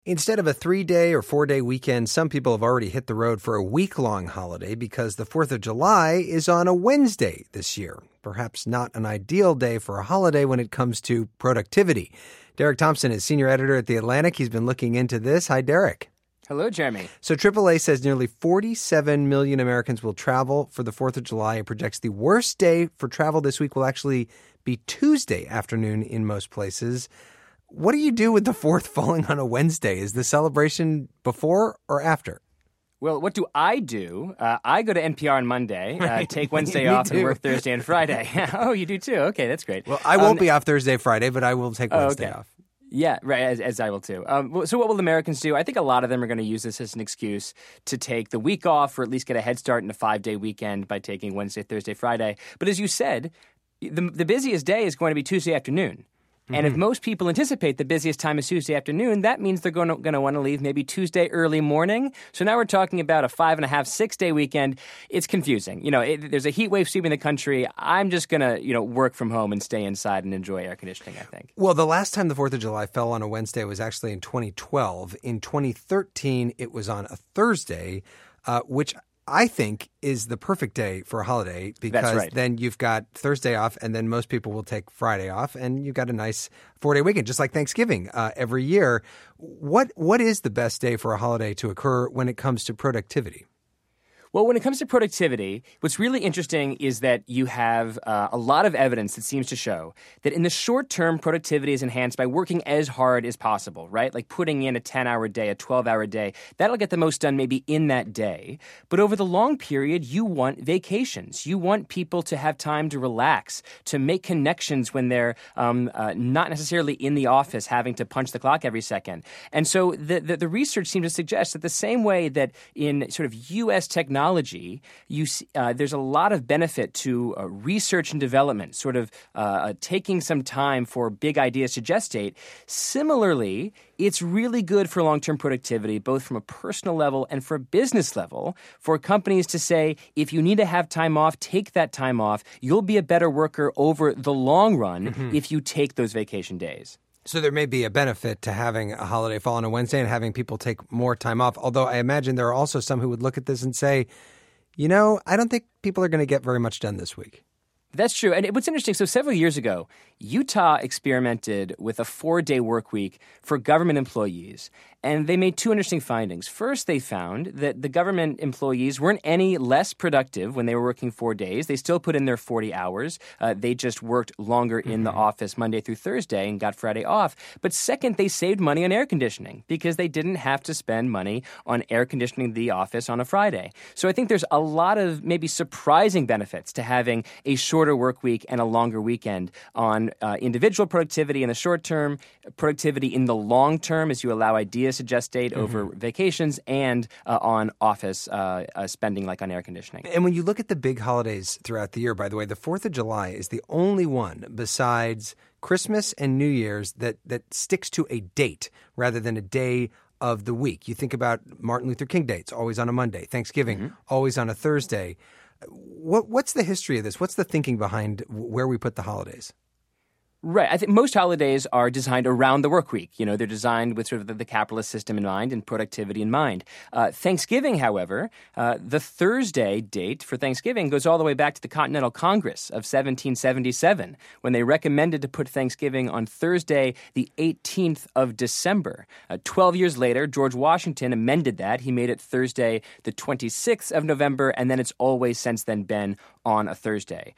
Instead of a 3-day or 4-day weekend, some people have already hit the road for a week-long holiday because the 4th of July is on a Wednesday this year. Perhaps not an ideal day for a holiday when it comes to productivity. Derek Thompson is senior editor at The Atlantic. He's been looking into this. Hi, Derek. Hello, Jeremy. So AAA says nearly 47 million Americans will travel for the 4th of July and projects the worst day for travel this week will actually be Tuesday afternoon in most places. What do you do with the 4th falling on a Wednesday? Is the celebration before or after? Well, what do? I go to NPR on Monday, take Wednesday off, and work Thursday and Friday. Oh, you do too? Okay, that's great. Well, I won't be off Thursday, Friday, but I will take Wednesday off. Yeah, right, as I will too. So what will Americans do? I think a lot of them are going to use this as an excuse to take the week off or at least get a head start in a 5-day weekend by taking Wednesday, Thursday, Friday. But as you said, the busiest day is going to be Tuesday afternoon. And if most people anticipate the busiest time is Tuesday afternoon, that means they're going to want to leave maybe Tuesday early morning. So now we're talking about a 5.5, 6-day weekend. It's confusing. There's a heat wave sweeping the country. I'm just going to, work from home and stay inside and enjoy air conditioning, I think. Well, the last time the 4th of July fell on a Wednesday was actually in 2012. In 2013, it was on a Thursday, which I think is the perfect day for a holiday because then you've got Thursday off and then most people will take Friday off and you've got a nice 4-day weekend, just like Thanksgiving every year. What is the best day for a holiday to occur when it comes to productivity? Well, when it comes to productivity, what's really interesting is that you have a lot of evidence that seems to show that in the short term, productivity is enhanced by working as hard as possible, right? Like putting in a 10-hour day, a 12-hour day. That'll get the most done maybe in that day. But over the long period, you want vacations. You want people to have time to relax, to make connections when they're not necessarily in the office having to punch the clock every second. And so the research seems to suggest that the same way that in sort of U.S. technology, there's a lot of benefit to research and development, sort of taking some time for big ideas to gestate. Similarly, it's really good for long-term productivity, both from a personal level and for a business level, for companies to say, if you need to have time off, take that time off. You'll be a better worker over the long run if you take those vacation days. So there may be a benefit to having a holiday fall on a Wednesday and having people take more time off, although I imagine there are also some who would look at this and say, I don't think people are going to get very much done this week. That's true. And what's interesting, so several years ago, Utah experimented with a 4-day work week for government employees, and they made two interesting findings. First, they found that the government employees weren't any less productive when they were working 4 days. They still put in their 40 hours. They just worked longer in the office Monday through Thursday and got Friday off. But second, they saved money on air conditioning because they didn't have to spend money on air conditioning the office on a Friday. So I think there's a lot of maybe surprising benefits to having a shorter work week and a longer weekend on individual productivity in the short term, productivity in the long term as you allow ideas to gestate over vacations, and on office spending like on air conditioning. And when you look at the big holidays throughout the year, by the way, the 4th of July is the only one besides Christmas and New Year's that sticks to a date rather than a day of the week. You think about Martin Luther King Day, it's always on a Monday. Thanksgiving, always on a Thursday. What's the history of this? What's the thinking behind where we put the holidays? Right. I think most holidays are designed around the work week. They're designed with sort of the capitalist system in mind and productivity in mind. Thanksgiving, however, the Thursday date for Thanksgiving goes all the way back to the Continental Congress of 1777, when they recommended to put Thanksgiving on Thursday, the 18th of December. 12 years later, George Washington amended that. He made it Thursday, the 26th of November, and then it's always since then been on a Thursday.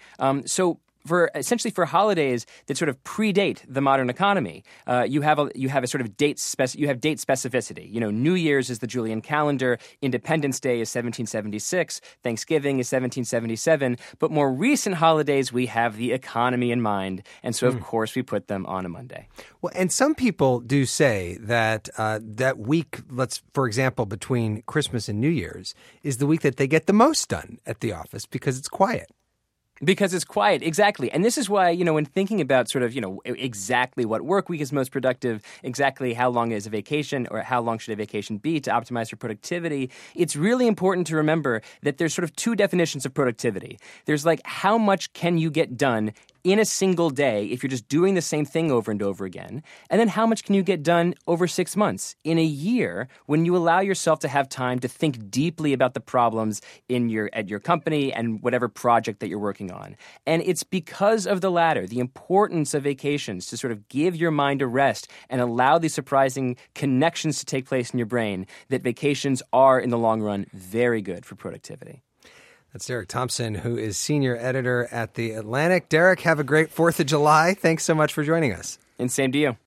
Essentially for holidays that sort of predate the modern economy, you have a sort of date specificity. New Year's is the Julian calendar, Independence Day is 1776, Thanksgiving is 1777, but more recent holidays we have the economy in mind, and so of course we put them on a Monday. Well, and some people do say that that week, for example, between Christmas and New Year's, is the week that they get the most done at the office because it's quiet. Because it's quiet, exactly. And this is why, when thinking about sort of, exactly what work week is most productive, exactly how long is a vacation or how long should a vacation be to optimize for productivity, it's really important to remember that there's sort of two definitions of productivity. There's like how much can you get done in a single day if you're just doing the same thing over and over again? And then how much can you get done over 6 months? In a year, when you allow yourself to have time to think deeply about the problems at your company and whatever project that you're working on. And it's because of the latter, the importance of vacations to sort of give your mind a rest and allow these surprising connections to take place in your brain, that vacations are, in the long run, very good for productivity. That's Derek Thompson, who is senior editor at The Atlantic. Derek, have a great 4th of July. Thanks so much for joining us. And same to you.